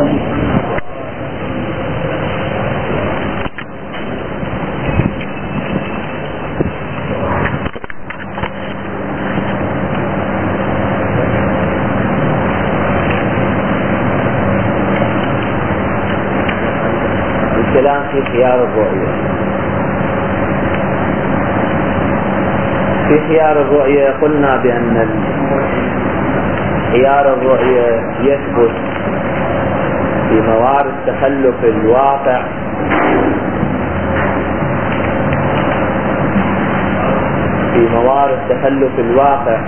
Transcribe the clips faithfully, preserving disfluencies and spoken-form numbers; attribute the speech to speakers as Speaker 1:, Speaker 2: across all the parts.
Speaker 1: الكلام في خيار الرؤية. في خيار الرؤية قلنا بأن خيار الرؤية يثبت في موارد تخلف الواقع في موارد تخلف الواقع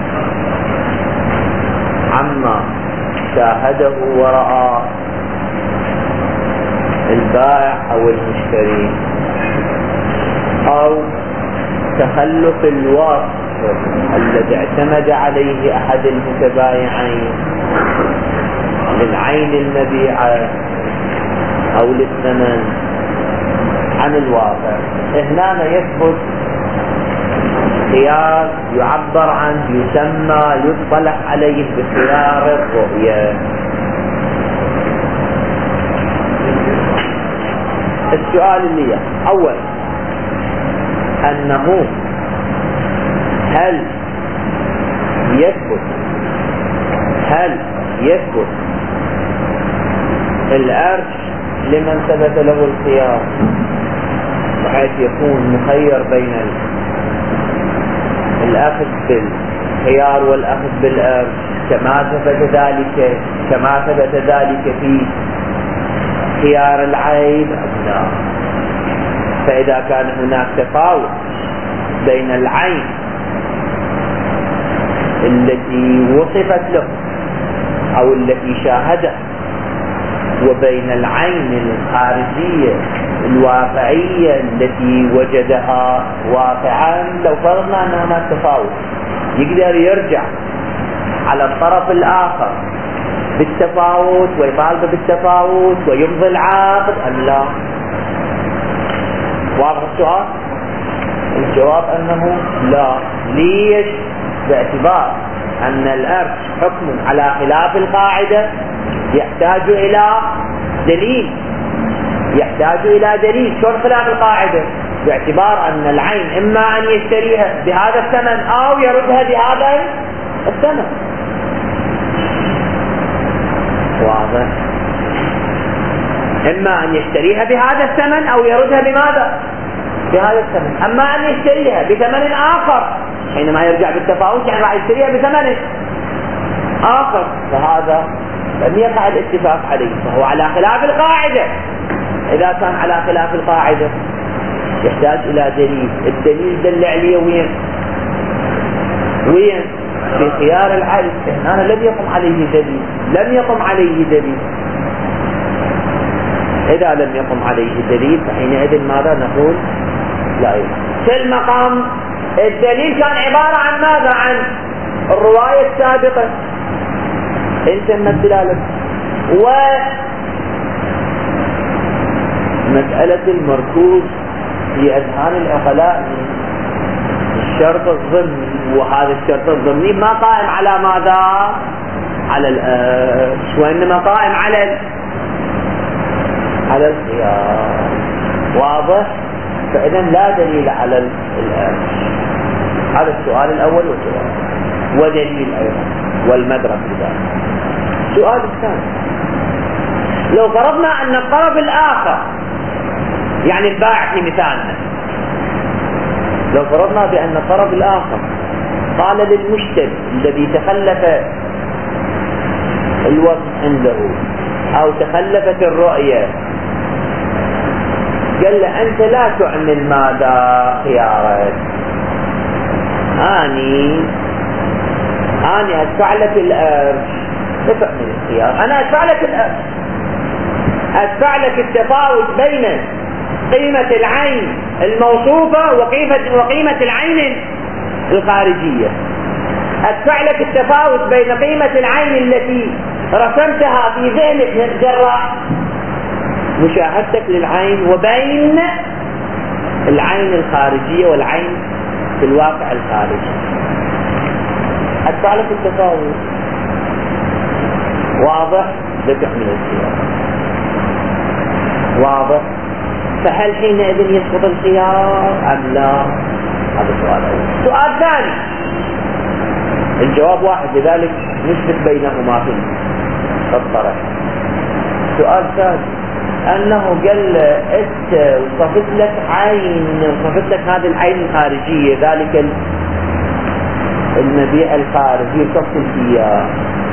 Speaker 1: عما شاهده ورأى البائع أو المشتري، أو تخلف الوصف الذي اعتمد عليه أحد المتبايعين للعين المبيعة أو للثمن عن الواقع. هنا يثبت خيار يعبر عنه، يسمى يصطلح عليه بخيار الرؤية. السؤال اللي هي أول أنه هل يثبت هل يثبت الأرش لمن ثبت له الخيار بحيث يكون مخير بين الأخذ بالخيار والأخذ بالأرش كما ثبت ذلك كما ثبت ذلك في خيار العيب أم لا؟ فإذا كان هناك تفاوت بين العين التي وصفت له أو التي شاهده وبين العين الخارجية الواقعية التي وجدها واقعا، لو فرضنا أن هناك تفاوت يقدر يرجع على الطرف الآخر بالتفاوت ويطالب بالتفاوت ويمضي العقد أم لا؟ واضح السؤال؟ الجواب أنه لا. ليش؟ باعتبار أن الأرش حكم على خلاف القاعدة يحتاج إلى دليل يحتاج إلى دليل. شلون خلاف القاعدة؟ باعتبار أن العين إما أن يشتريها بهذا الثمن أو يردها بهذا الثمن. واضح؟ إما أن يشتريها بهذا الثمن أو يردها بماذا؟ بهذا الثمن. أما أن يشتريها بثمن آخر حينما يرجع بالتفاوت يعني راح يشتريها بثمن آخر، فهذا لم يقع الاتفاق عليه، فهو على خلاف القاعدة. إذا كان على خلاف القاعدة يحتاج إلى دليل. الدليل دل عليه وين؟ وين؟ في خيار العيب. هنا لم يقم عليه دليل لم يقم عليه دليل إذا لم يقم عليه دليل فحينئذ ماذا نقول؟ لا يقم. في المقام الدليل كان عبارة عن ماذا؟ عن الرواية السابقة إن تم الدلالة، ومسألة المركوز في أذهان العقلاء الشرط الضمني، وهذا الشرط الضمني ما قائم على ماذا؟ على الأرش، وإنما قائم على على الخيار. واضح؟ فإذا لا دليل على الأرش. هذا السؤال الأول والجواب، ودليل أيضا والمدرك بذلك. السؤال الثاني، لو فرضنا أن الطرف الآخر يعني البائع في مثالنا، لو فرضنا بأن الطرف الآخر قال للمشتري الذي تخلف الوصف عنده أو تخلفت الرؤية، قال له أنت لا تعمل ماذا؟ خيارك، أني أني أدفع لك الأرش، لا تعمل الخيار، أنا أدفع لك الأرش، أدفع لك التفاوت بين قيمة العين الموصوفة وقيمة, وقيمة العين الخارجية، أدفع لك التفاوت بين قيمة العين التي رسمتها في ذهنك جراء مشاهدتك للعين وبين العين الخارجية والعين في الواقع الخارجي، أدفع لك التفاوت. واضح؟ لتحمل الخيار. واضح؟ فهل حينئذ يسقط الخيار أم لا؟ هذا سؤال أول. سؤال ثاني، الجواب واحد لذلك نثبت بينهما في الطرح. سؤال ثاني، أنه قال أنت وصفت لك عين، وصفت لك هذه العين الخارجية، ذلك المبيع الخارجي وصفت فيها،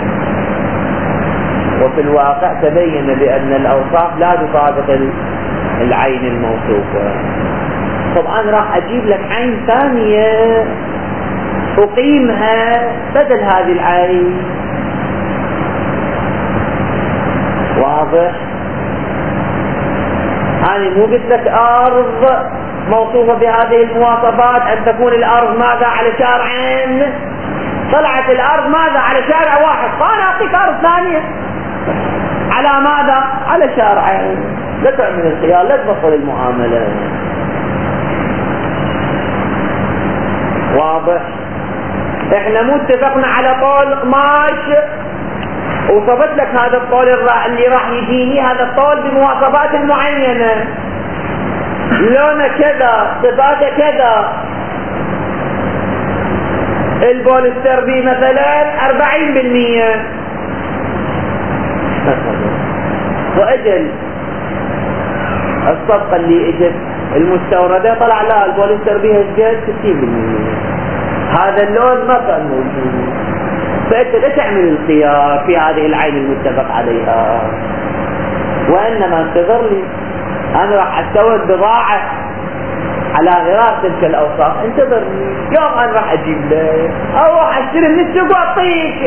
Speaker 1: وفي الواقع تبين بأن الأوصاف لا تطابق العين الموصوفة. طبعا راح أجيب لك عين ثانية أقيمها بدل هذه العين. واضح؟ أنا مو قلت لك أرض موصوفة بهذه المواصفات، أن تكون الأرض ماذا على شارعين، طلعت الأرض ماذا على شارع واحد، فأنا أعطيك أرض ثانية على ماذا؟ على شارعين. لا تعمل الخيار، لا تبطل المعاملة. واضح؟ احنا مو اتفقنا على طول قماش وصفت لك هذا الطول اللي راح يجيني، هذا الطول بمواصفات معينة، لونه كذا، صفاته كذا، البوليستر بي مثلا أربعين بالمية، واجل الصفقة اللي اجت المستوردة طلع لها البوليستر بي هالقد ستين بالمية، هذا اللون ما كان موجود. فأنت لا تعمل الخيار في هذه العين المتفق عليها، وإنما انتظر لي، أنا راح أستورد بضاعة على غرار تلك الأوصاف، انتظرني يوم أنا راح أجيب لك أو راح أشتري من السوق وأعطيك.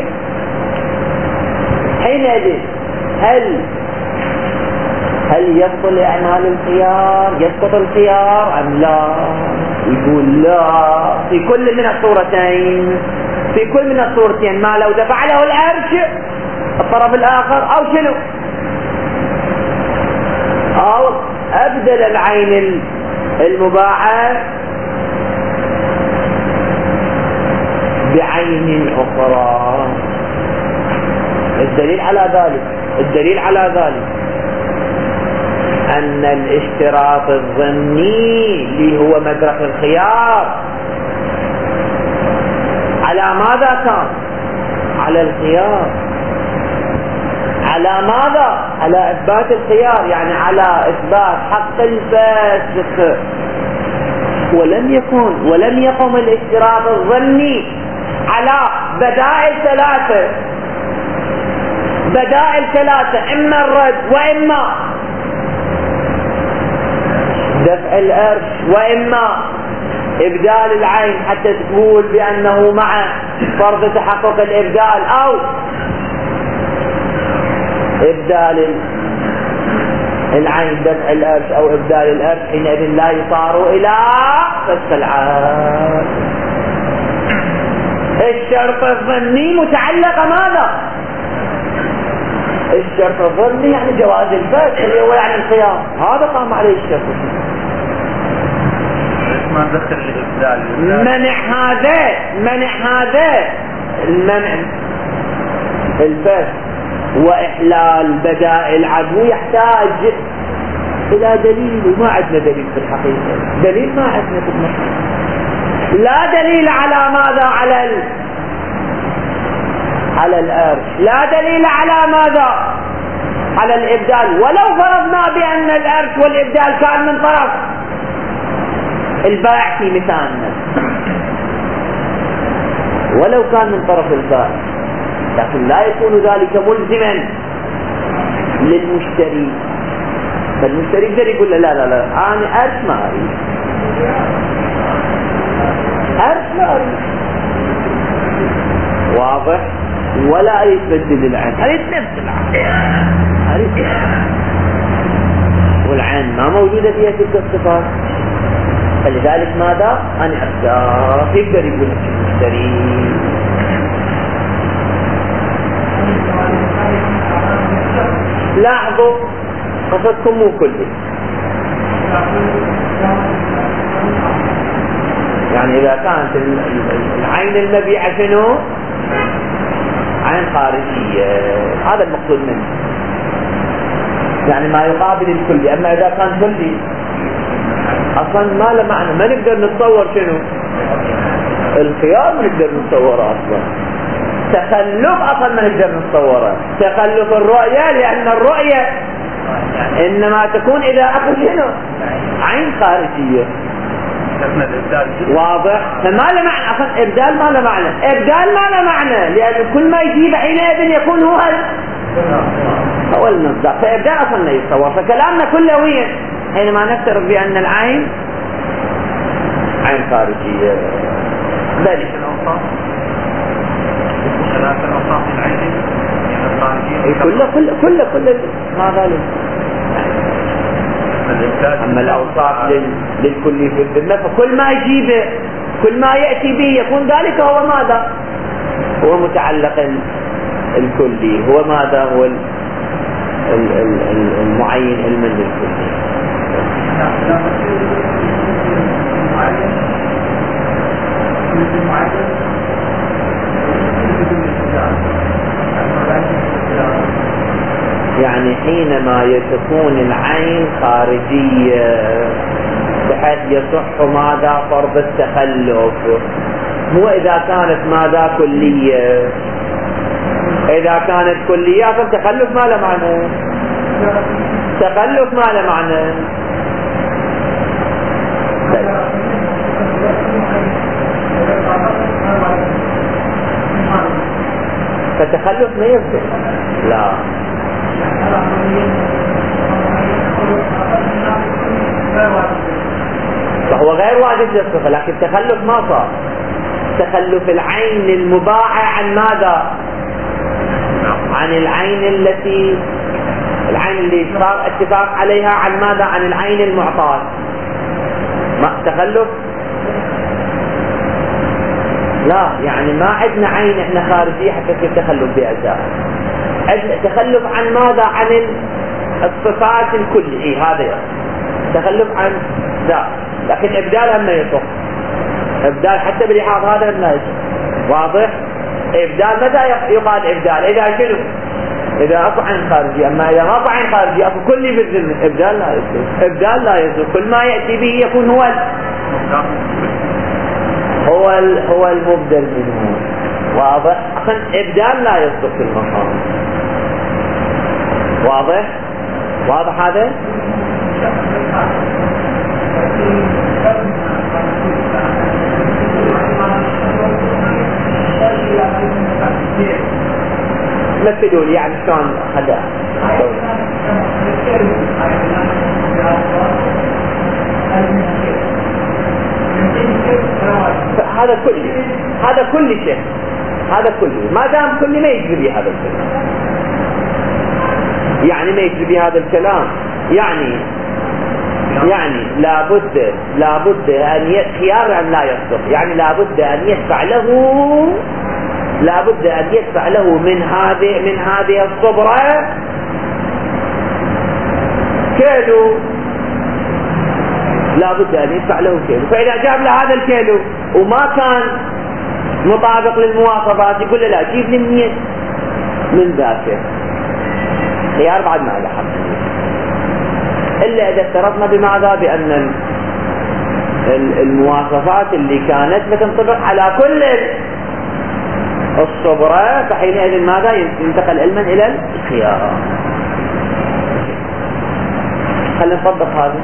Speaker 1: حينئذ هل هل يبطل إعمال الخيار، يسقط الخيار أم لا؟ يقول لا، في كل من الصورتين، في كل من الصورتين ما لو دفع له الأرش الطرف الآخر، أو شنو، أو أبدل العين المباعة بعين أخرى. الدليل على ذلك الدليل على ذلك أن الاشتراط الظني اللي هو مدرك الخيار على ماذا كان؟ على الخيار. على ماذا؟ على إثبات الخيار، يعني على إثبات حق الفاسق. ولم يكن ولم يقم الاشتراط الظني على بدائل ثلاثة بدائل ثلاثة إما الرد، وإما دفع الأرش، وإما إبدال العين حتى تقول بأنه مع فرض تحقق الإبدال، أو إبدال العين دفع الأرش أو إبدال الأرش، حينئذ لا يصار إلى فسخ العين. الشرط الظني متعلق ماذا؟ الشرط الظني يعني جواز الفسخ اللي هو يعني الخيار، هذا قام عليه الشرط.
Speaker 2: ما دخل الإبدال
Speaker 1: منع هذا منع هذا المنع الفسخ وإحلال بدائل عدو يحتاج إلى دليل، وما عندنا دليل في الحقيقة، دليل ما عندنا في الحقيقة. لا دليل على ماذا؟ على ال... على الأرش، لا دليل على ماذا؟ على الإبدال. ولو فرضنا بأن الأرش والإبدال كان من طرف البائع في مثالنا، ولو كان من طرف البائع، لكن لا يكون ذلك ملزما للمشتري. فالمشتري يقدر يقول له لا لا لا أنا أرش ما أريد، أرش ما أريد. واضح؟ ولا يتبدل العين، أريد نفس العين، أريد، والعين ما موجودة فيها تلك الصفات. فلذلك ماذا؟ أنا أختار. يقدر يقول لك المشتري. لاحظوا قصدكم مو كله، يعني إذا كانت العين المبيعة شنو؟ عين خارجية، هذا المقصود منه. يعني ما يقابل الكلي. أما إذا كان كلي أصلا ما له معنى، ما نقدر نتصور شنو الخيار، ما نقدر نتصوره أصلا. تخلف أصلا ما نقدر نتصوره، تخلف الرؤية، لأن الرؤية إنما تكون إذا أخذ شنو عين خارجية. واضح؟ فما له معنى أصلا، إبدال ما له معنى، إبدال ما له معنى، لأن كل ما يجيب حينئذ يكون هو هو المصدر، فإبدال أصلا لا يتصور. فكلامنا كله وين حينما نفترض بأن العين عين خارجية. ذلك
Speaker 2: الأوصاف ثلاث الأوصاف العين الخارجية
Speaker 1: كله كله كله كله ما ذلك. أما الأوصاف لل... للكل في الذمة، فكل ما يجيبه كل ما يأتي به يكون ذلك هو ماذا؟ هو متعلق الكلي، هو ماذا؟ هو ال... ال... ال... المعين علما للكلي. يعني حينما تكون العين خارجية بحيث يصح ماذا فرض التخلف، مو إذا كانت ماذا كلية. إذا كانت كلية فالتخلف ما له معنى، تخلف ما له معنى. فتخلف ما يصح، لا فهو غير واجب للصفة، لكن التخلف ما صار. تخلف العين المباحة عن ماذا؟ عن العين التي العين اللي صار اتفاق عليها، عن ماذا؟ عن العين المعطاة. ما تخلف؟ لا، يعني ما عندنا عين احنا خارجية حتى يصير تخلف بأجزاء. تخلف عن ماذا؟ عن الصفات الكلية، هذا يعني تخلف عن لا، لكن إبدالها ما يصح. إبدال حتى بلحاظ هذا لا يصح. واضح؟ إبدال متى يقال إبدال؟ إذا شنو؟ إذا أكو عين خارجية. أما إذا ما أكو عين خارجية أكو كلي بالذمة، إبدال لا يصح. إبدال لا يصح، كل ما يأتي به يكون هو هو هو المبدل منه. واضح؟ أصلا إبدال لا يصح في المقام. واضح؟ واضح هذا؟ مثلوا لي يعني شلون هذا. هذا كل هذا كل شيء، هذا كله ما دام كل ما يجري به هذا الكلام، يعني ما يجري به هذا الكلام، يعني يعني لابد لابد أن خيار أن لا يصدق، يعني لابد أن يدفع له لابد أن يدفع له من هذه من هذه الصبرة كيلو، لابد أن يدفع له كيلو. فإذا جاب له هذا الكيلو وما كان مطابق للمواصفات يقول له لا، جيب لي منين من ذاك خيار بعد ما له حق، إلا إذا افترضنا بماذا؟ بأن المواصفات اللي كانت بتنطبق على كل الصبرة، فحينئذ ماذا؟ ينتقل علما إلى الخيار. خلينا نطبق هذا.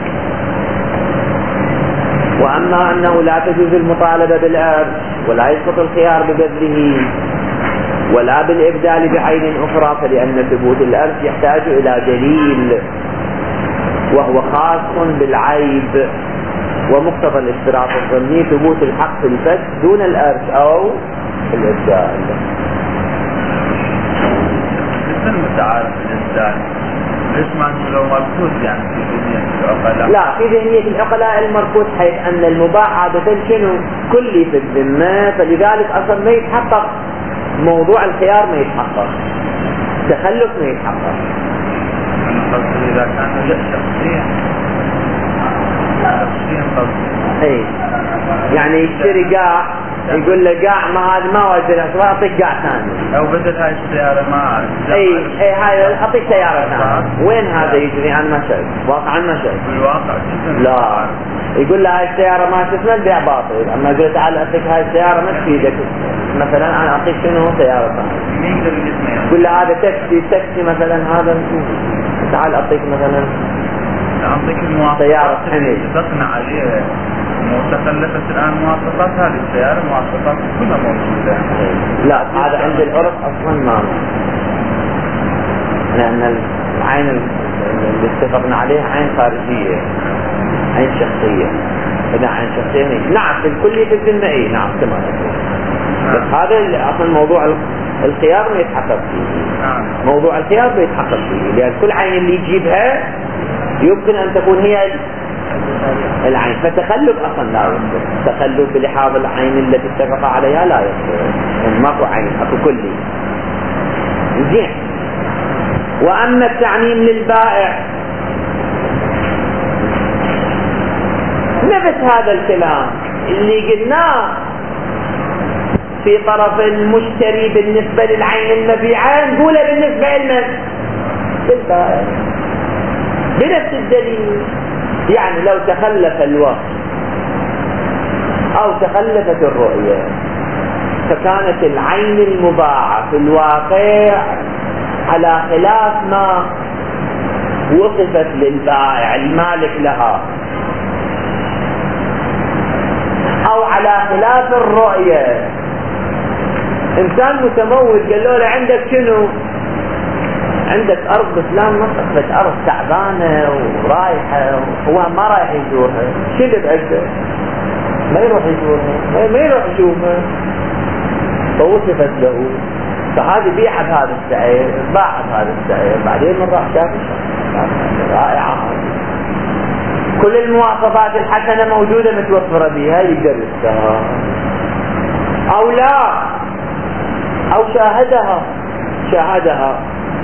Speaker 1: وأما أنه لا تجوز المطالبة بالإرث ولا يسقط الخيار ببذله ولا بالإبدال بعين أخرى، فلأن ثبوت الإرث يحتاج إلى دليل وهو خاص بالعيب، ومقتضى الاشتراط الظني ثبوت الحق في الفك دون الإرث أو الإبدال.
Speaker 2: مثل متعارف الإنسان ليش ما لو مركوز يعني في ذهنية العقلاء؟
Speaker 1: لا، في ذهنية العقلاء المركوز، حيث أن المباح عادة شنو؟ كلي في الذمة، فلذلك أصلا ما يتحقق موضوع الخيار، ما يتحقق تخلف، ما يتحقق.
Speaker 2: أنا قصدي إذا كان شخصيا شخصيا قصدي
Speaker 1: اي يعني يشتري قاع يقول له قاع ما هذا ما وجدها اعطيك قاع ثاني
Speaker 2: او بدل هاي السيارة ما
Speaker 1: اي اي هاي اعطيك سيارة ثانية. وين هذا يجري؟ انا ما شايف واقعا ما شايف
Speaker 2: بالواقع
Speaker 1: لا. يقول له هاي السيارة ما شفنا البيع باطل. اما يقول تعال اعطيك هاي السيارة ما تفيدك مثلا انا اعطيك شنو سيارة ثانية.
Speaker 2: مين يقدر يسمع؟
Speaker 1: يقول له هذا تاكسي تاكسي مثلا هذا تعال اعطيك مثلا
Speaker 2: اعطيك المواصفات
Speaker 1: سيارة حمل
Speaker 2: تقنع عليه تخلفت الان مواصفات هذه السيارة مواصفات كلها موجودة.
Speaker 1: لا هذا عند العرف اصلا ما لان العين اللي اتفقنا عليها عين خارجية عين شخصية. إذا عين شخصية ماشي. نعم في الكلية في الذمة ايه نعم تمام. بس هذا اصلا موضوع الخيار ما يتحقق فيه. موضوع الخيار بيتحقق فيه لان كل عين اللي يجيبها يمكن ان تكون هي العين. فتخلف اصلا لا يصير. تخلف بلحاظ العين التي اتفق عليها لا يصير. يعني ماكو عين اكو كلي. زين. واما التعميم للبائع نفس هذا الكلام اللي قلناه في طرف المشتري بالنسبة للعين المبيعة نقوله بالنسبة لمن؟ للبائع بنفس الدليل. يعني لو تخلف الوقت او تخلفت الرؤية فكانت العين المباعة في الواقع على خلاف ما وصفت للبائع المالك لها او على خلاف الرؤية. انسان متمول قال له عندك شنو؟ عندك ارض بفلان منطقة بس ارض تعبانة ورايحة هو ما رايح يزورها. شنو بعده؟ ما يروح يزورها ما يروح يشوفها. فوصفت له فهذه بيعها بهذا السعر باعها بهذا السعر. بعدين من راح شاف رائعة كل المواصفات الحسنة موجودة متوفرة بها يقدر يشتريها او لا او شاهدها شاهدها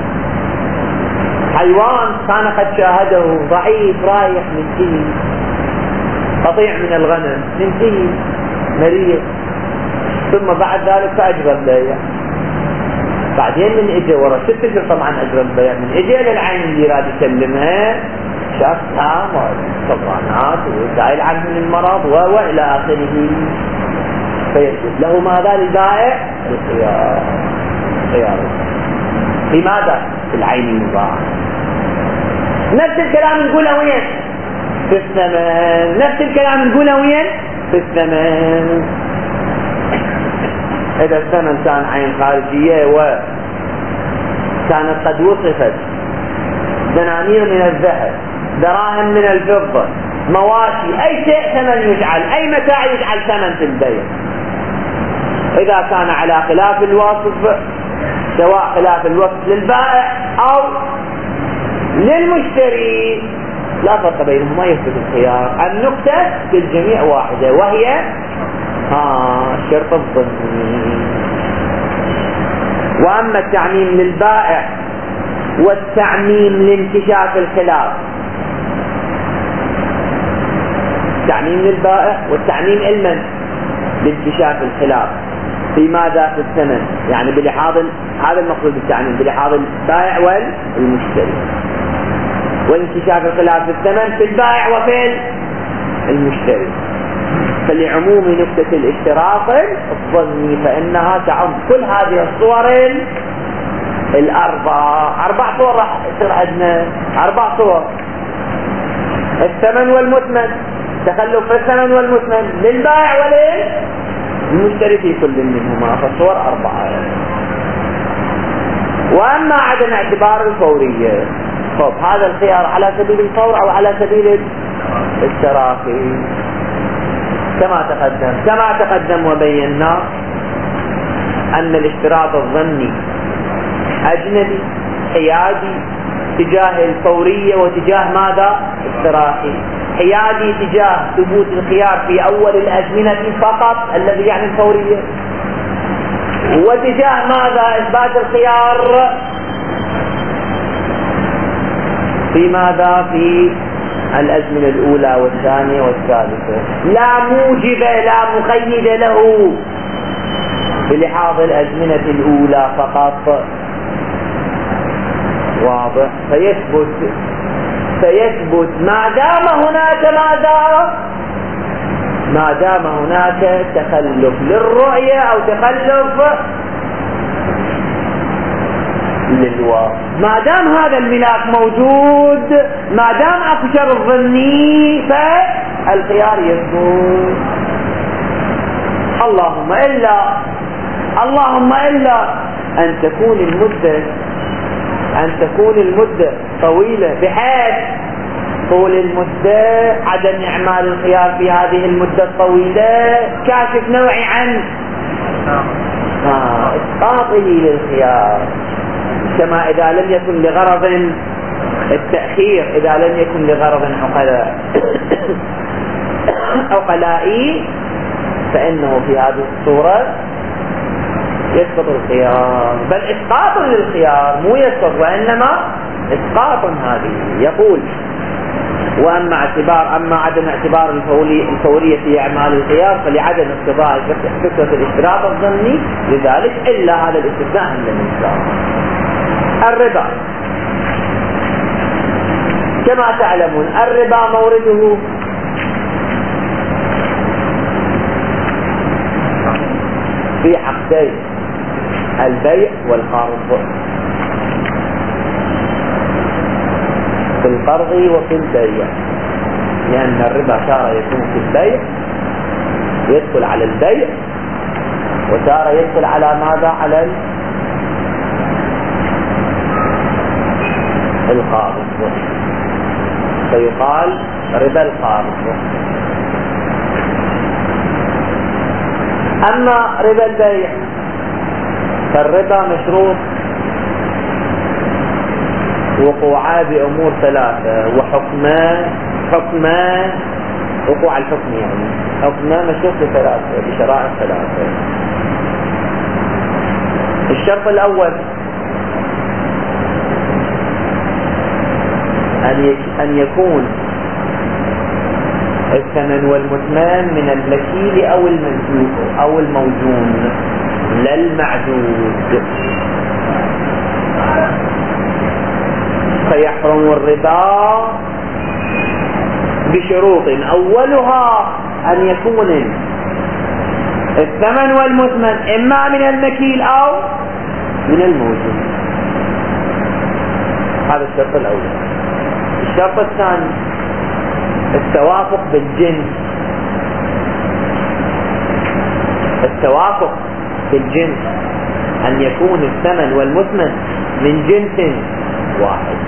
Speaker 1: حيوان كان قد شاهده ضعيف رايح منتهي قطيع من الغنم منتهي مريض ثم بعد ذلك فأجرى البيع. بعدين من اجى ورا ست اشهر طبعا اجرى البيع. من اجى للعين اللي راد يسلمها شافها طبعانات وسائل عنه من المرض والى اخره فيجب له ماذا للبائع؟ الخيار. خيار لماذا؟ في العين المباعة. نفس الكلام نقوله وين؟ في الثمن. نفس الكلام نقوله وين؟ في الثمن. إذا الثمن كان عين خارجية وكانت قد وصفت دنانير من الذهب دراهم من الفضة مواشي أي شيء ثمن يجعل أي متاع يجعل ثمن في البيع. إذا كان على خلاف الوصف سواء خلاف الوصف للبائع أو للمشتري لا فرق بينهما يثبت الخيار. النقطة في الجميع واحدة وهي آه الشرط الظني. وأما التعميم للبائع والتعميم لانكشاف الخلاف. التعميم للبائع والتعميم المن لانكشاف الخلاف في ماذا؟ في الثمن. يعني بلحاظ هذا المقصود بالتعميم بلحاظ البائع والمشتري. وانكشاف الخلاف في الثمن في البائع وفي المشتري. فلعموم نكتة الاشتراط الظني فإنها تعم كل هذه الصور الأربع. أربع صور راح يصير عندنا أربع صور. الثمن والمثمن تخلف في الثمن والمثمن للبائع وللمشتري في كل منهما فالصور أربعة. وأما عدم اعتبار الفورية طب هذا الخيار على سبيل الفور أو على سبيل التراخي كما تقدم كما تقدم وبينا أن الاشتراط الظني أجنبي حيادي تجاه الفورية وتجاه ماذا؟ التراخي. حيادي تجاه ثبوت الخيار في أول الأزمنة فقط الذي يعني الفورية، وتجاه ماذا؟ إثبات الخيار في ماذا؟ في الأزمنة الأولى والثانية والثالثة، لا موجب لا مقيد له بلحاظ الأزمنة الأولى فقط. واضح؟ فيثبت فيثبت ما دام هناك ماذا؟ ما دام هناك تخلف للرؤية أو تخلف للواقع، ما دام هذا الملاك موجود، ما دام اكو شرط ظني فالخيار يثبت. اللهم الا اللهم الا ان تكون المدة ان تكون المدة طويلة بحيث طول المدة عدم اعمال الخيار في هذه المدة الطويلة كاشف نوعي عن آه اسقاطه للخيار، كما إذا لم يكن لغرض التأخير، إذا لم يكن لغرض عقلاء عقلائي فإنه في هذه الصورة يسقط الخيار، بل إسقاط للخيار مو يسقط وإنما إسقاط. هذه يقول وأما اعتبار أما عدم اعتبار الفورية في أعمال الخيار فلعدم اقتضاء فكرة الاشتراط الظني لذلك إلا هذا الاستثناء عند الإنسان. الربا كما تعلمون الربا مورده في حقين البيع والقرض، في القرض وفي البيع، لأن الربا تارة يكون في البيع يدخل على البيع وتارة يدخل على ماذا؟ على القارض، فيقال ربا القارض. أما ربا البيع فالربا مشروط وقوعا بأمور ثلاثة وحكما حكما وقوع الحكم، يعني حكما مشروط بثلاثة بشرائع ثلاثة. الشرط الأول أن يكون الثمن والمثمن من المكيل أو المنزوع أو الموزون لا المعدود، فيحرم الربا بشروط أولها أن يكون الثمن والمثمن إما من المكيل أو من الموزون. هذا الشرط الأول. الشرط الثاني التوافق بالجنس، التوافق بالجنس أن يكون الثمن والمثمن من جنس واحد.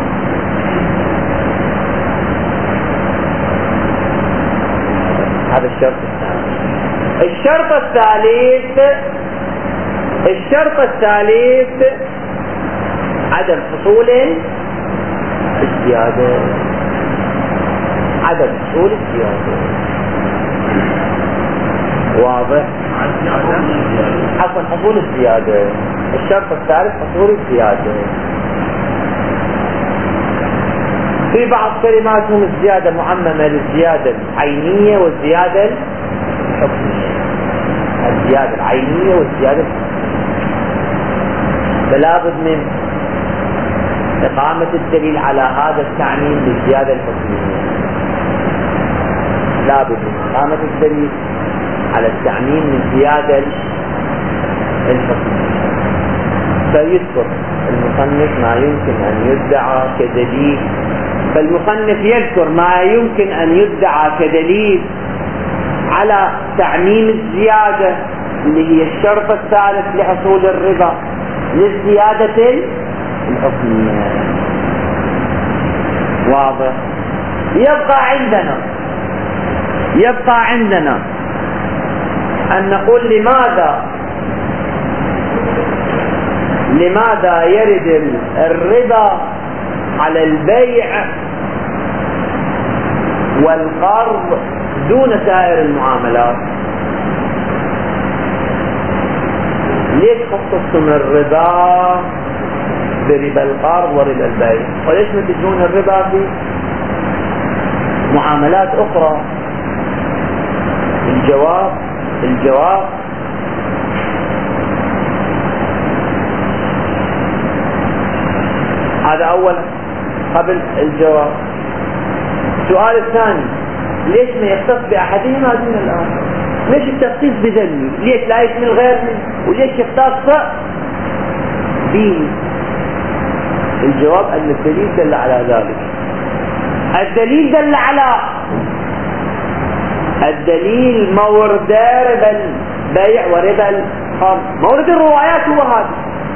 Speaker 1: هذا الشرط الثاني. الشرط الثالث الشرط الثالث عدم حصول الزيادة، عدم حصول الزيادة. واضح؟ عفوا حصول الزيادة. الشرط الثالث حصول الزيادة. في بعض كلماتهم الزيادة معممة للزيادة العينية والزيادة الحكمية، الزيادة العينية والزيادة الحكمية، فلا بد من إقامة الدليل على هذا التعميم بالزيادة الحكمية، لا بد من إقامة الدليل على التعميم بالزيادة الحكمية. فيذكر المصنف ما يمكن أن يدعى كدليل، فالمصنف يذكر ما يمكن أن يدعى كدليل على تعميم الزيادة اللي هي الشرط الثالث لحصول الربا للزيادة الحكمية. واضح؟ يبقى عندنا يبقى عندنا أن نقول لماذا لماذا يرد الربا على البيع والقرض دون سائر المعاملات؟ ليش خصصتم الربا بربا القرض وربا البيع وليش ما تجون الربا في معاملات أخرى. الجواب الجواب هذا أولا قبل الجواب. السؤال الثاني: ليش ما يختص بأحدهما دون الآخر؟ ليش التخصيص بذني؟ ليش لا يشمل غيره؟ وليش يختص به؟ الجواب أن الدليل دل على ذلك. الدليل دل على الدليل مورد ربا البيع وربا القرض، مورد الروايات هو هذا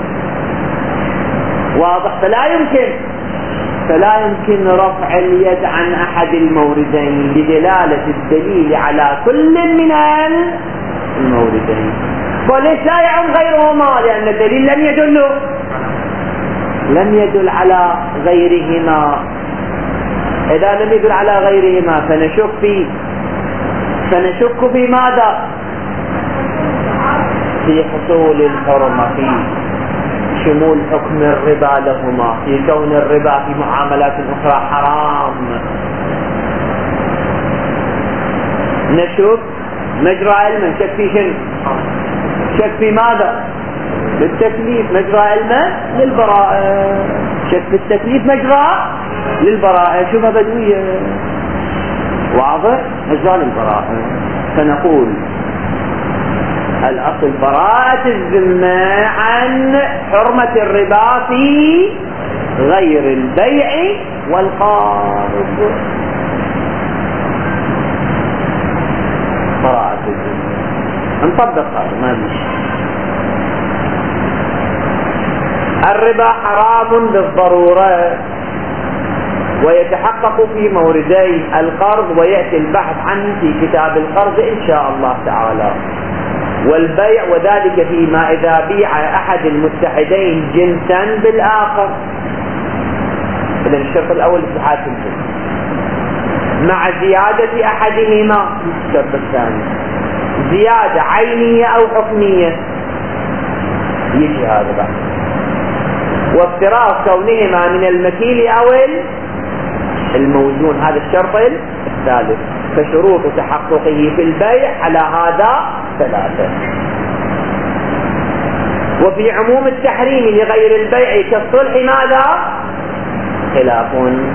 Speaker 1: واضح. فلا يمكن فلا يمكن رفع اليد عن أحد الموردين بدلالة الدليل على كل من الموردين. وليش لا يعم غيرهما؟ لأن الدليل لم يدل لم يدل على غيرهما. إذا لم يدل على غيرهما فنشك في فنشك في ماذا؟ في حصول الحرمة، في شمول حكم الربا لهما، في كون الربا في معاملات أخرى حرام. نشك مجرى علما، شك في شنو؟ شك في ماذا؟ بالتكليف. مجرى علما للبراءة، شك في التكليف مجرى للبراءة. شوفها بدوية واضح، مجرى للبراءة. فنقول الأصل براءة الذمة عن حرمة الربا في غير البيع والقرض. براءة الذمة نطبق هذا ما بيش. الربا حرام بالضرورة ويتحقق في موردي القرض، ويأتي البحث عنه في كتاب القرض إن شاء الله تعالى. والبيع وذلك فيما إذا بيع أحد المتحدين جنسا بالآخر. إذن الشرط الأول اتحاد الجنس مع زيادة أحدهما. الشرط الثاني زيادة عينية أو حكمية، يجي هذا بعد. وافتراض كونهما من المكيل أو الموزون، هذا الشرط الثالث. فشروط تحققه في البيع على هذا ثلاثة. وفي عموم التحريم لغير البيع كالصلح ماذا؟ خلاف.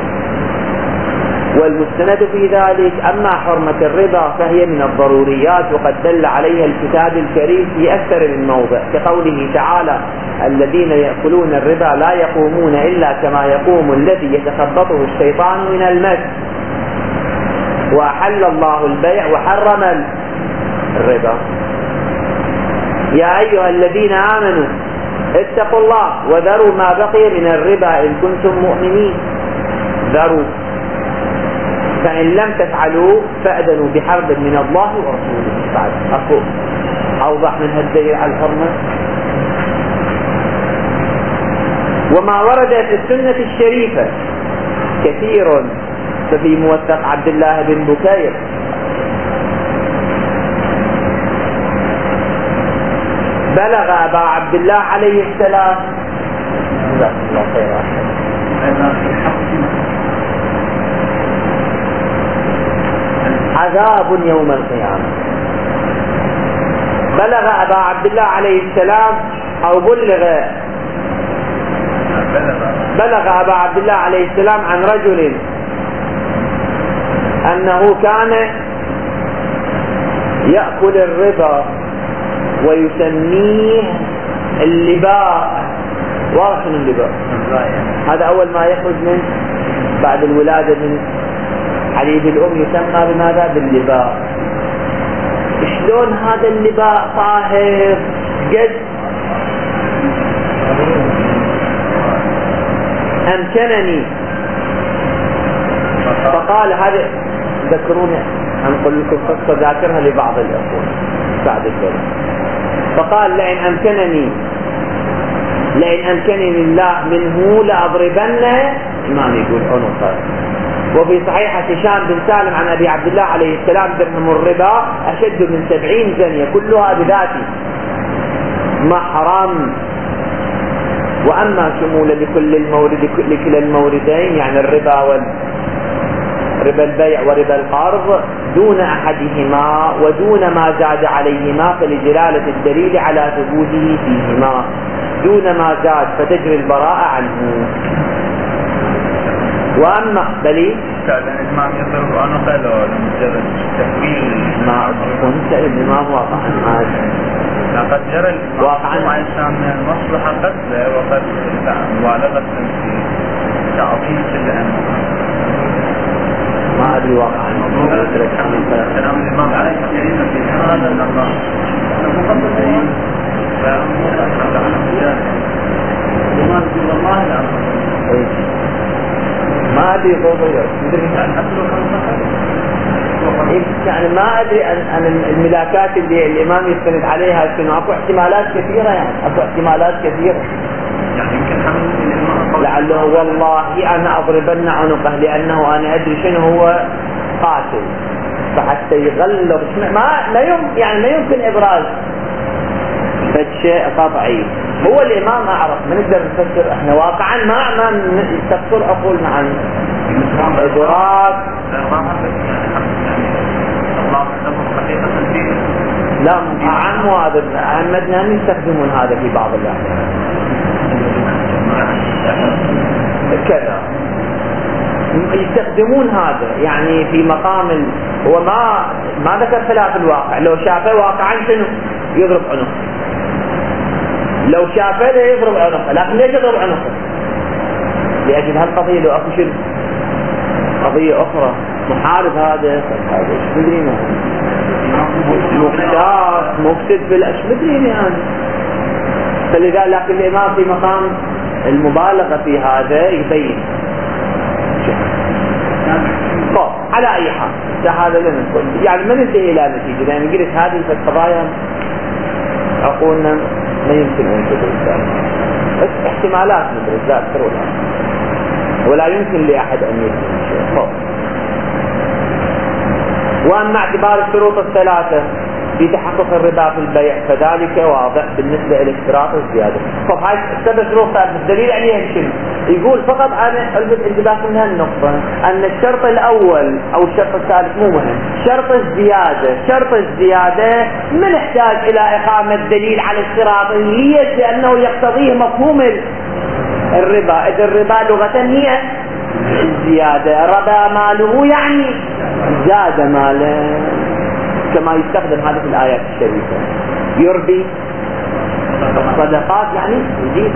Speaker 1: والمستند في ذلك أما حرمة الربا فهي من الضروريات، وقد دل عليها الكتاب الكريم في أكثر من موضع، كقوله تعالى: الذين يأكلون الربا لا يقومون إلا كما يقوم الذي يتخبطه الشيطان من المس. وأحل الله البيع وحرم الربا. يا أيها الذين آمنوا اتقوا الله وذروا ما بقي من الربا إن كنتم مؤمنين. ذروا، فإن لم تفعلوا فأذنوا بحرب من الله ورسوله. بعد أكو أوضح من هالدليل على الحرمة. وما ورد في السنة الشريفة كثير، ففي موثق عبد الله بن بكير بلغ أبا عبد الله عليه السلام جزاك الله خيرا عذاب يوم القيامة. بلغ أبا عبد الله عليه السلام أو بلغ بلغ أبا عبد الله عليه السلام عن رجل أنه كان يأكل الربا ويسميه اللباء. واضح من اللباء هذا أول ما يخرج من بعد الولادة من حليب الأم يسمى بماذا؟ باللباء. شلون هذا اللباء طاهر جد؟ أمكنني فقال هذا، ذكروني أنقل لكم قصة ذاكرها لبعض الأخوة بعد الدرس. فقال: لئن أمكنني لئن أمكنني الله منه لأضربن إمام يقول عنقه. وفي صحيحة هشام بن سالم عن أبي عبد الله عليه السلام: درهم الربا أشد من سبعين زنية كلها بذاته محرم. وأما شمول لكل المورد لكل الموردين، يعني الربا وال ربا البيع وربا القرض دون أحدهما ودون ما زاد عليهما فلجلالة الدليل على ثبوته فيهما، دون ما زاد فتجري البراءة عنه. وأما دليل
Speaker 2: كان الإمام يضرب عنقه لو مجرد تحويل
Speaker 1: ما كنت الإمام واقعا هذا
Speaker 2: لقد جرى
Speaker 1: واقعا
Speaker 2: الإنسان من المصلحة قتله وقد مبالغة في تعظيم الأمر.
Speaker 1: ما أدري واقعا
Speaker 2: كلام الإمام عليه كريمة في هذا النظام المقدمين فأمور أكثر عن الرجال وما رسول الله الأمر
Speaker 1: ما أدري يعني ما أدري أن الملاكات اللي الإمام يستند عليها شنو. أكو احتمالات كثيرة يعني أكو احتمالات كثيرة
Speaker 2: يعني يمكن حمل
Speaker 1: لعله والله أنا أضربن عنقه لأنه أنا أدري شنو هو قاتل فحتى يغلظ ما لا يمكن يعني ما يمكن إبراز فالشيء قطعي. هو الإمام أعرف ما نقدر نفسر احنا واقعا ما ما تفسر عقولنا عن إدراك. لا عم هذا عمدنا أن يستخدمون هذا في بعض الأحيان كذا يستخدمون هذا يعني في مقام ال... هو ما ما ذكر خلاف الواقع. لو شافه واقعا شنو يضرب عنقه، لو شافه لا يضرب عنقه، لكن ليش يضرب عنقه؟ لأجل هالقضية. لو أكو شنو قضية أخرى محارب هذا هذا ايش بدري مختار مفسد بالاش بدري يعني. فلذا لكن الإمام في مقام المبالغة في هذا يبين. طب على أي حال هذا لم يكن يعني ما ننتهي إلى نتيجة لأن قلت هذه القضايا عقولنا ما يمكن أن تدرس بس احتمالات ندرس لا أكثر ولا ولا يمكن لأحد أن يدرس شيء. طب وأما اعتبار الشروط الثلاثة في تحقق الربا في البيع فذلك واضح بالنسبة إلى اشتراط الزيادة. طب هاي السبب شروط ثالثة الدليل عليها شنو؟ يقول فقط أنا ألبس انتباه من هالنقطة أن الشرط الأول أو الشرط الثالث مو مهم. شرط الزيادة شرط الزيادة ما نحتاج إلى إقامة دليل على اشتراط. ليش؟ لأنه يقتضيه مفهوم الربا. إذا الربا لغة هي الزيادة، ربا ماله يعني زاد ماله كما يستخدم هذه في الآيات الشريفة. يربي الصدقات يعني يزيد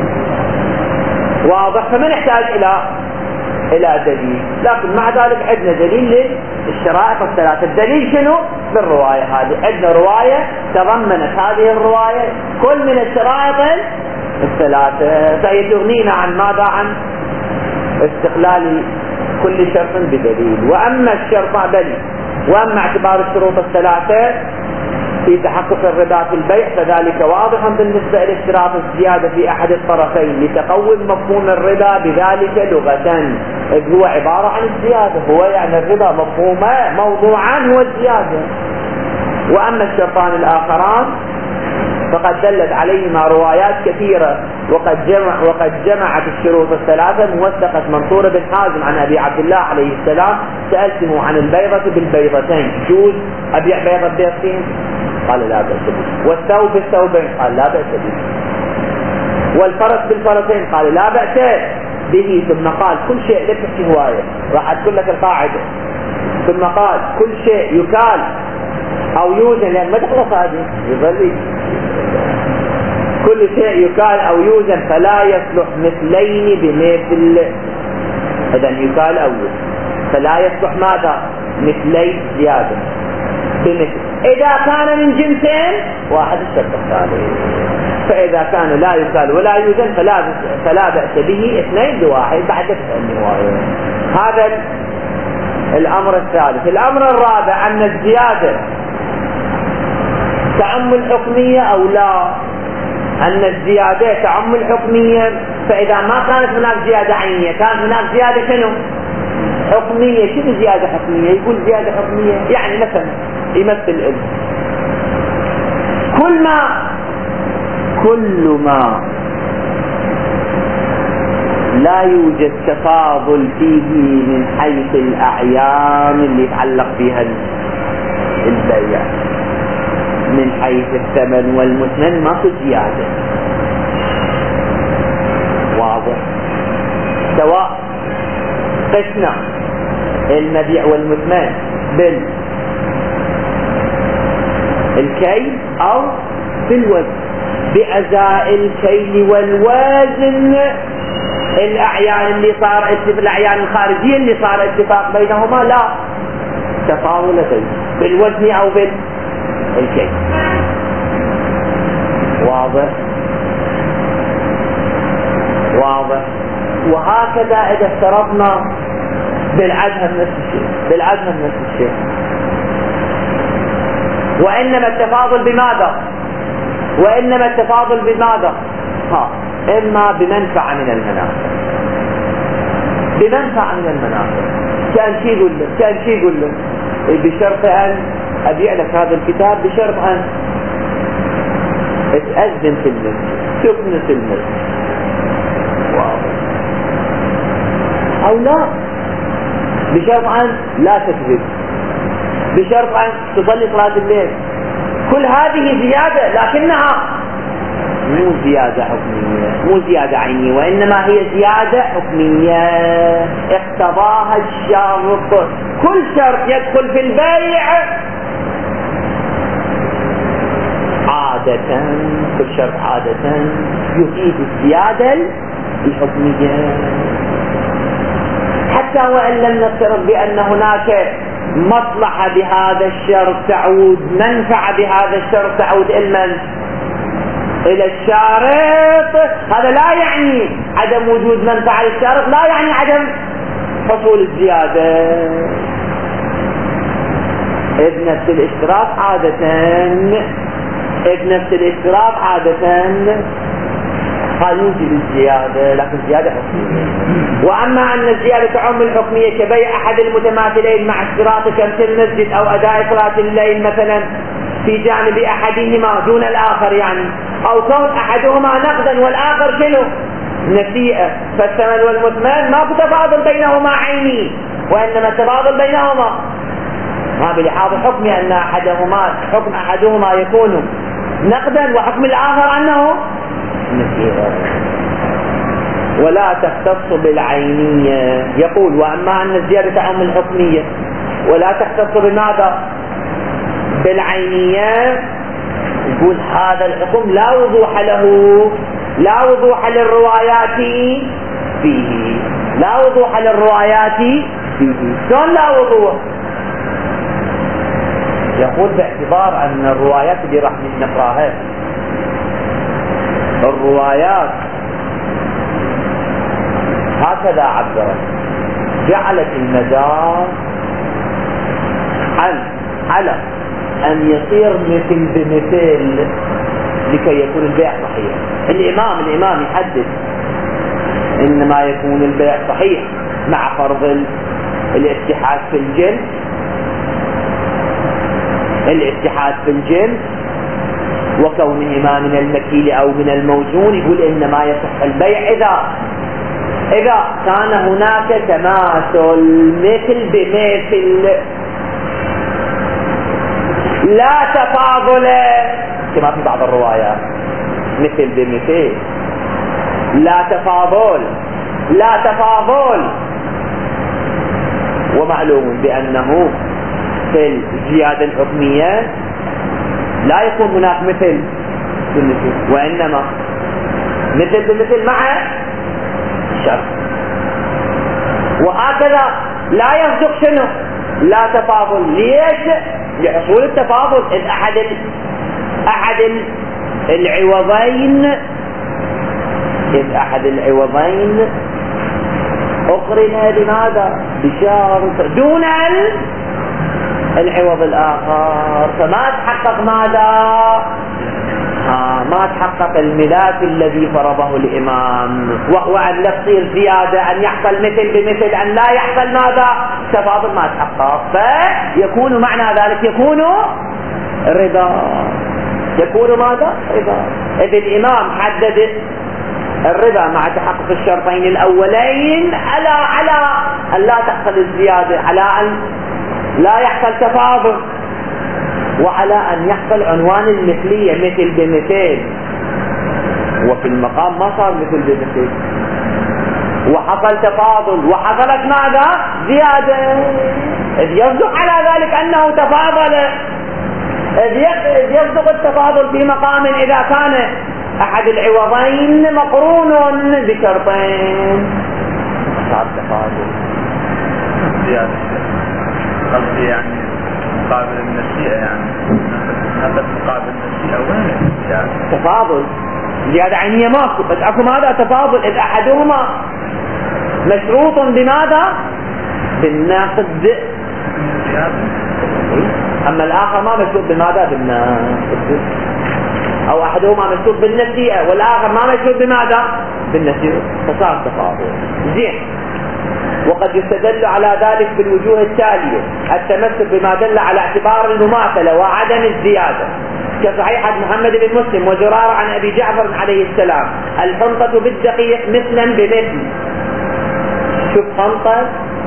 Speaker 1: واضح. فما نحتاج إلى إلى دليل، لكن مع ذلك عندنا دليل للشرائط الثلاثة. الدليل شنو؟ بالرواية هذه. عندنا رواية تضمنت هذه الرواية كل من الشرائط الثلاثة فهي تغنينا عن ماذا؟ عن استقلال كل شرط بدليل. وأما الشرط بلي وأما اعتبار الشروط الثلاثة في تحقق الربا في البيع فذلك واضح بالنسبة إلى اشتراط الزيادة في أحد الطرفين لتقوي مفهوم الربا بذلك لغة، إذ هو عبارة عن الزيادة. هو يعني الربا مفهومه موضوعا هو الزيادة. وأما الشرطان الآخران فقد دلت عليهما روايات كثيرة وقد جمع وقد جمعت الشروط الثلاثة موثقة منصور بن حازم عن أبي عبد الله عليه السلام سألته عن البيضة بالبيضتين جوز أبيع بيضة بيضتين؟ قال لا بأس به. والثوب بالثوبين؟ قال لا بأس به. والفرس بالفرسين؟ قال لا بأس به. ثم قال كل شيء لا تحكي هواية راح أقول لك القاعدة. ثم قال كل شيء يكال أو يوزن لأن ما تخلص هذه يظل كل شيء يكال أو يوزن فلا يصلح مثلين بمثل. إذا يكال أو يوزن فلا يصلح ماذا؟ مثلين زيادة بمثل. إذا كان من جنسين واحد الشرط الثاني. فإذا كان لا يكال ولا يوزن فلا فلا بأس به اثنين بواحد بعد تسألني واحد. هذا الأمر الثالث. الأمر الرابع أن الزيادة تعم الحكمية أو لا. أن الزيادة تعم الحكمية. فإذا ما كانت هناك زيادة عينية كانت هناك زيادة شنو؟ حكمية. شنو زيادة حكمية؟ يقول زيادة حكمية يعني مثلا يمثل الإذن كل ما كل ما لا يوجد تفاضل فيه من حيث الأعيان اللي يتعلق فيها البيع، من حيث الثمن والمثمن ماكو زيادة. واضح؟ سواء قسنا المبيع والمثمن بالكيل أو بالوزن، بأزاء الكيل والوزن الأعيان اللي صار الأعيان الخارجية اللي صار اتفاق بينهما لا تفاضل فيه بالوزن أو بالكيل. واضح؟ واضح. وهكذا إذا افترضنا بالعدم نفس الشيء، بالعدم نفس الشيء. وإنما التفاضل بماذا؟ وإنما التفاضل بماذا؟ ها، إما بمنفعة من المنافع، بمنفعة من المنافع. كان شي يقول له كان شي يقول له بشرط أن أبيع لك هذا الكتاب، بشرط أن تأذن في الملك، تكنس الملك. واضح؟ أو لا، بشرط أن لا تكذب، بشرط أن تصلي صلاة الليل. كل هذه زيادة، لكنها مو زيادة حكمية، مو زيادة عينية، وإنما هي زيادة حكمية اقتضاها الشرط. كل شرط يدخل في البيع عادة، كل شرط عادة يفيد الزيادة الحكمية، حتى وإن لم نفترض بأن هناك مصلحة بهذا الشرط تعود، منفعة بهذا الشرط تعود إلمن؟ إلى الشارط. هذا لا يعني عدم وجود منفعة للشارط، لا يعني عدم حصول الزيادة. إذ نفس الاشتراط عادة إذ نفس الاشتراط عادة قال يوجد الزيادة، لكن زيادة حكمية. وأما أن الزيادة تعم الحكمية كبيع أحد المتماثلين مع اشتراط كمثل المسجد أو أداء صلاة الليل مثلا في جانب أحدهما دون الآخر، يعني أو كون أحدهما نقدا والآخر شنو؟ نسيئة، فالثمن والمثمن ما تفاضل بينهما عيني، وإنما التفاضل بينهما ما بلحاظ حكمي، أن أحدهما حكم أحدهما يكون نقدا وحكم الآخر أنه نسيئة. ولا تختص بالعينية. يقول وأما أن الزيادة تعم الحكمية ولا تختص بماذا؟ بالعينية. يقول هذا الحكم لا وضوح له، لا وضوح للروايات فيه، لا وضوح للروايات فيه. شلون لا وضوح؟ يقول باعتبار أن الروايات اللي راح نقراها، الروايات هكذا عبرت، جعلت المدار عن على أن يصير مثل بمثل لكي يكون البيع صحيح. الإمام الإمام يحدد إنما يكون البيع صحيح مع فرض الاتحاد في الجنس، الاتحاد في الجنس وكونهما من المكيل أو من الموزون. يقول إنما يصح البيع إذا إذا كان هناك تماثل مثل بمثل، لا تفاضل كما في بعض الروايات، مثل بمثل، لا تفاضل لا تفاضل. ومعلوم بأنه في الزيادة الحكمية لا يكون هناك مثل بمثل، وإنما مثل بمثل مع الشرط. وهكذا لا يصدق شنو؟ لا تفاضل. ليش؟ لحصول التفاضل. إذ أحد ال... أحد ال... العوضين إذ أحد العوضين أقرن بماذا؟ بشرط دون ال... العوض الآخر، فما تحقق ماذا؟ آه ما تحقق الملاك الذي فرضه الإمام، وهو أن لا تصير زيادة، أن يحصل مثل بمثل، أن لا يحصل ماذا؟ تفاضل ما تحقق. فيكون معنى ذلك يكون رضا، يكون ماذا؟ رضا. إذ الإمام حدد الربا مع تحقق الشرطين الأولين على على أن لا تحصل الزيادة، على أن لا يحصل تفاضل، وعلى أن يحصل عنوان المثلية مثل بمثل. وفي المقام ما صار مثل بمثل، وحصل تفاضل، وحصلت ماذا؟ زيادة. إذ يصدق على ذلك أنه تفاضل، إذ يصدق التفاضل في مقام إذا كان أحد العوضين مقرون بشرطين صار تفاضل.
Speaker 2: زيادة قصدي يعني مقابل النسيئة، يعني هذا مقابل النسيئة وين زيادة؟
Speaker 1: تفاضل زيادة عينية ماكو، بس أكو ماذا؟ تفاضل. إذ أحدهما مشروط بماذا؟ بالنقد، أما الآخر ما مشروط بماذا؟ بالنقد. أو أحدهما مشروط بالنسيئة والآخر ما مشروط بماذا؟ بالنسيئة، فصار تفاضل. زين. وقد يستدل على ذلك بالوجوه التالية: التمسك بما دل على اعتبار المماثلة وعدم الزيادة، كصحيحة محمد بن مسلم وزرار عن أبي جعفر عليه السلام: الحنطة بالدقيق مثلا بمثل. شوف، حنطة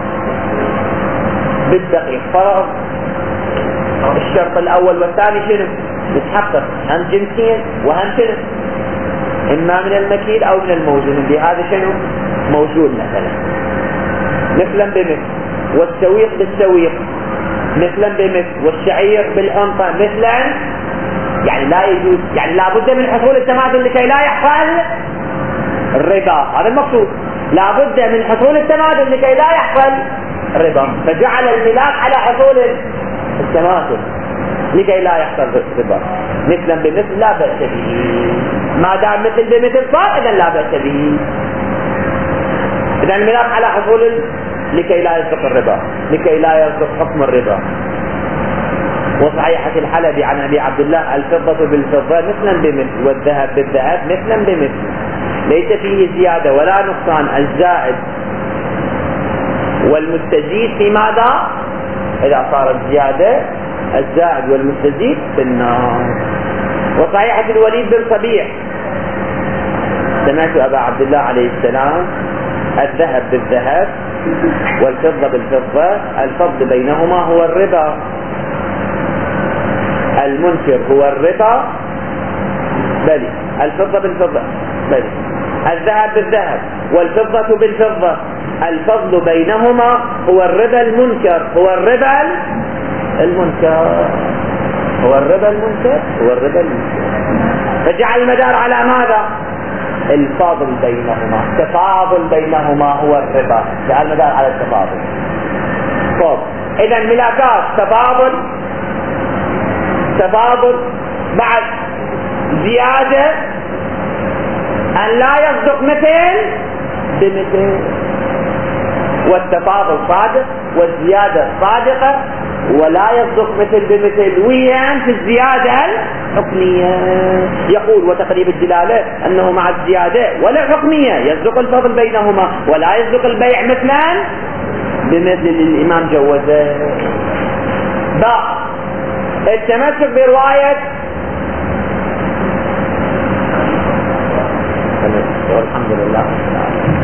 Speaker 1: بالدقيق، فرق الشرط الأول والثاني شنو؟ يتحقق هم جنسين وهم شنو؟ إما من المكيل أو من الموزون. بهذا شنو؟ موزون مثلا. مثلا بمثل. والسويق بالسويق مثلا بمثل. والشعير بالحنطة مثلا. يعني لا يجوز، يعني لا بد من حصول التماثل لكي لا يحصل الربا، هذا المقصود. لا بد من حصول التماثل لكي لا يحصل الربا، فجعل الملاك على حصول التماثل لكي لا يحصل الربا. مثلا بمثل لا بأس به، ما دام مثل بمثل صار إذن لا بأس به. إذن الملاك على حصول لكي لا يصدق الربا، لكي لا يصدق حكم الربا. وصحيحة الحلبي عن أبي عبد الله: الفضة بالفضة مثلا بمثل، والذهب بالذهب مثلا بمثل، ليس فيه زيادة ولا نقصان. الزائد والمستزيد في ماذا؟ إذا صارت زيادة الزائد والمستزيد بالنار. وصحيحة الوليد بن صبيح: سمعت أبا عبد الله عليه السلام: الذهب بالذهب والفضة بالفضة، الفضل بينهما هو الربا، المنكر هو الربا، بلي الفضة بالفضة، بلي الذهب بالذهب والفضة بالفضة، الفضل بينهما هو الربا المنكر، هو الربا المنكر، هو الربا المنكر، هو الربا المنكر. فجعل المدار على ماذا؟ الفاضل بينهما، التفاضل بينهما هو الربا، جعل المدار على التفاضل. طب إذا الملاكات تفاضل، تفاضل بعد زيادة، أن لا يصدق مثل بمثل، والتفاضل صادق والزيادة صادقة، ولا يصدق مثل بمثل ويان في الزيادة الحكمية. يقول: وتقريب الدلالة أنه مع الزيادة ولا حكمية يصدق الفضل بينهما ولا يصدق البيع مثلا بمثل. الإمام جوزه. باء التمسك برواية الحمد لله.